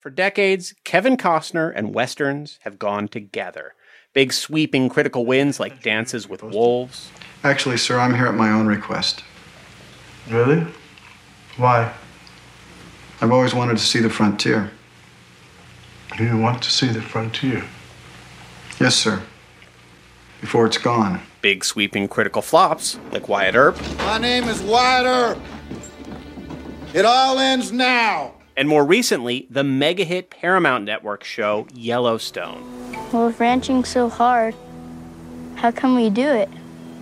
For decades, Kevin Costner and Westerns have gone together. Big sweeping critical wins like Dances with Wolves. Actually, sir, I'm here at my own request. Really? Why? I've always wanted to see the frontier. You want to see the frontier? Yes, sir. Before it's gone. Big sweeping critical flops like Wyatt Earp. My name is Wyatt Earp. It all ends now. And more recently, the mega-hit Paramount Network show Yellowstone. Well, if ranching's so hard, how can we do it?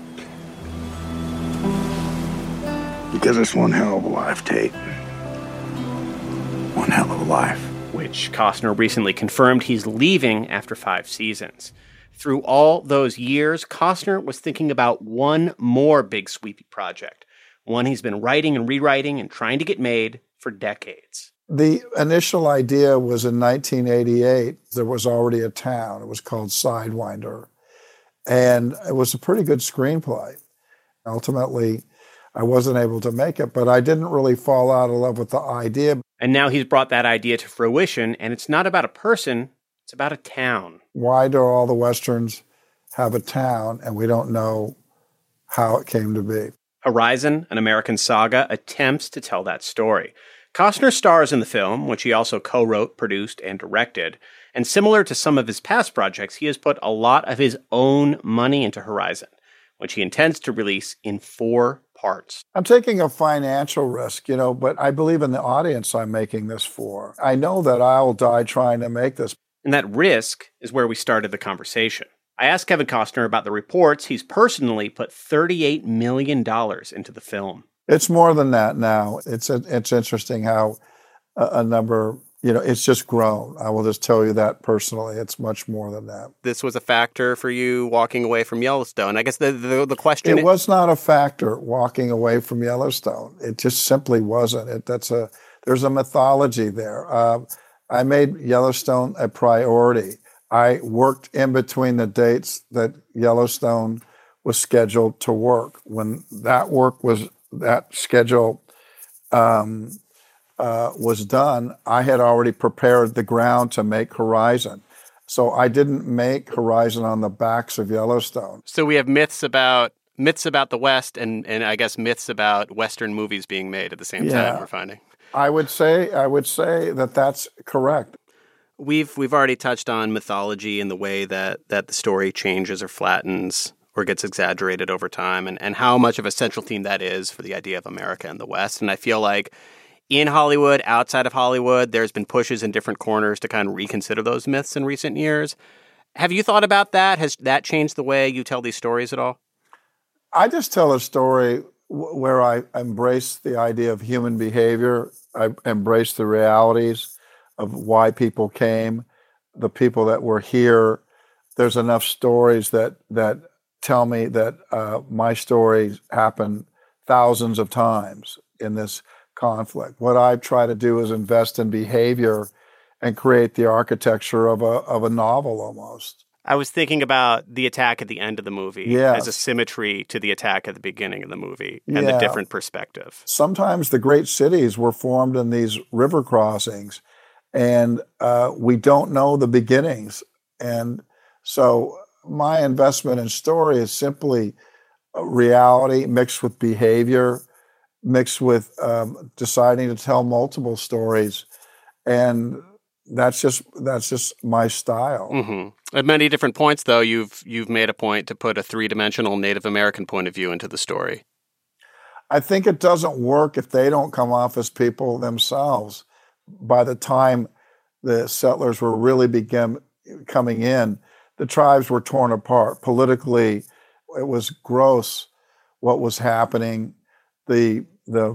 Because it's one hell of a life, Tate. One hell of a life. Which Costner recently confirmed he's leaving after 5 seasons. Through all those years, Costner was thinking about one more big sweepy project. One he's been writing and rewriting and trying to get made for decades. The initial idea was in 1988. There was already a town. It was called Sidewinder. And it was a pretty good screenplay. Ultimately, I wasn't able to make it, but I didn't really fall out of love with the idea. And now he's brought that idea to fruition, and it's not about a person, it's about a town. Why do all the Westerns have a town, and we don't know how it came to be? Horizon, an American saga, attempts to tell that story. Costner stars in the film, which he also co-wrote, produced, and directed. And similar to some of his past projects, he has put a lot of his own money into Horizon, which he intends to release in 4 parts. I'm taking a financial risk, but I believe in the audience I'm making this for. I know that I'll die trying to make this. And that risk is where we started the conversation. I asked Kevin Costner about the reports he's personally put $38 million into the film. It's more than that now. It's interesting how a number, it's just grown. I will just tell you that personally. It's much more than that. This was a factor for you walking away from Yellowstone. I guess the question... It was not a factor walking away from Yellowstone. It just simply wasn't. There's a mythology there. I made Yellowstone a priority. I worked in between the dates that Yellowstone was scheduled to work. When that schedule was done, I had already prepared the ground to make Horizon. So I didn't make Horizon on the backs of Yellowstone. So we have myths about the West and I guess myths about Western movies being made at the same time, we're finding. I would say that that's correct. We've already touched on mythology and the way that the story changes or flattens or gets exaggerated over time, and how much of a central theme that is for the idea of America and the West. And I feel like in Hollywood, outside of Hollywood, there's been pushes in different corners to kind of reconsider those myths in recent years. Have you thought about that? Has that changed the way you tell these stories at all? I just tell a story where I embrace the idea of human behavior. I embrace the realities of why people came, the people that were here. There's enough stories that tell me that my story happened thousands of times in this conflict. What I try to do is invest in behavior and create the architecture of a novel almost. I was thinking about the attack at the end of the movie as a symmetry to the attack at the beginning of the movie and the different perspective. Sometimes the great cities were formed in these river crossings, and we don't know the beginnings. And so my investment in story is simply reality mixed with behavior, mixed with deciding to tell multiple stories. And that's just my style. Mm-hmm. At many different points, though, you've made a point to put a 3-dimensional Native American point of view into the story. I think it doesn't work if they don't come off as people themselves. By the time the settlers were really coming in, the tribes were torn apart. Politically, it was gross what was happening. Our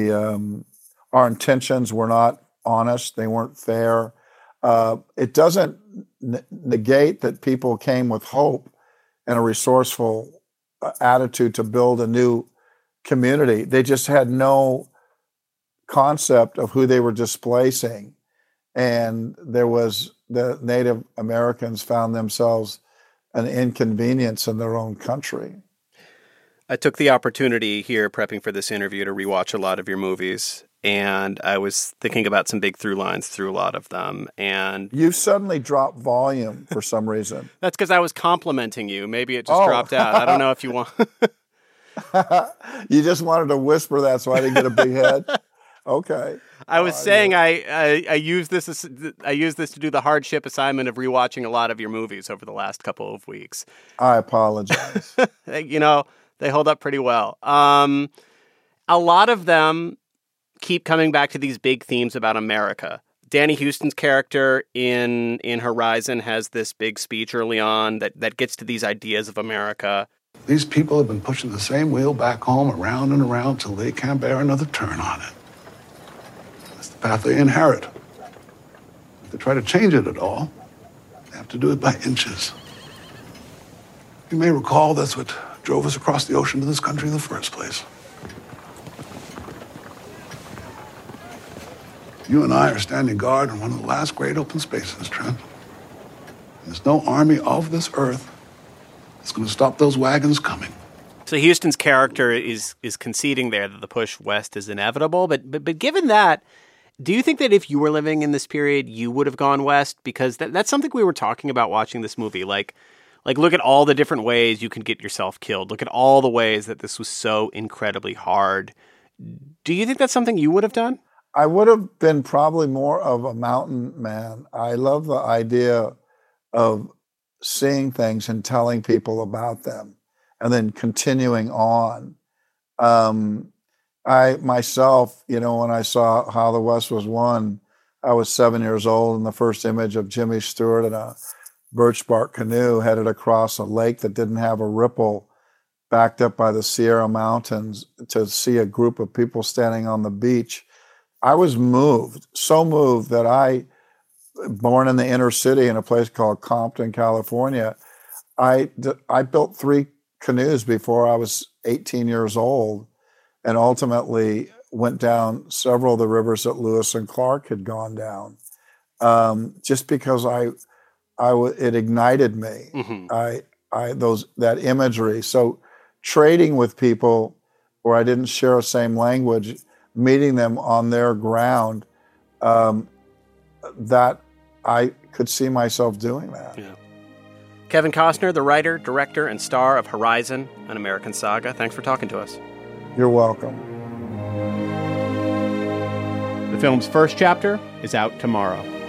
intentions were not honest. They weren't fair. It doesn't negate that people came with hope and a resourceful attitude to build a new community. They just had no concept of who they were displacing. And the Native Americans found themselves an inconvenience in their own country. I took the opportunity here prepping for this interview to rewatch a lot of your movies. and I was thinking about some big through lines through a lot of them. And You suddenly dropped volume for some reason. that's because I was complimenting you. Maybe it just dropped out. I don't know if you want. You just wanted to whisper that so I didn't get a big head? Okay. I was saying I use this to do the hardship assignment of rewatching a lot of your movies over the last couple of weeks. I apologize. You know, they hold up pretty well. A lot of them keep coming back to these big themes about America. Danny Huston's character in Horizon has this big speech early on that gets to these ideas of America. These people have been pushing the same wheel back home around and around till they can't bear another turn on it. That's the path they inherit. If they try to change it at all, they have to do it by inches. You may recall that's what drove us across the ocean to this country in the first place. You and I are standing guard in one of the last great open spaces, Trent. There's no army of this earth that's going to stop those wagons coming. So Huston's character is conceding there that the push west is inevitable. But given that, do you think that if you were living in this period, you would have gone west? Because that's something we were talking about watching this movie. Like look at all the different ways you can get yourself killed. Look at all the ways that this was so incredibly hard. Do you think that's something you would have done? I would have been probably more of a mountain man. I love the idea of seeing things and telling people about them and then continuing on. I myself, when I saw How the West Was Won, I was 7 years old, and the first image of Jimmy Stewart in a birch bark canoe headed across a lake that didn't have a ripple, backed up by the Sierra Mountains, to see a group of people standing on the beach. I was moved, so moved that born in the inner city in a place called Compton, California, I built 3 canoes before I was 18 years old, and ultimately went down several of the rivers that Lewis and Clark had gone down, just because it ignited me. Mm-hmm. That imagery. So trading with people where I didn't share the same language, meeting them on their ground, that I could see myself doing that. Yeah. Kevin Costner, the writer, director, and star of Horizon, an American Saga. Thanks for talking to us. You're welcome. The film's first chapter is out tomorrow.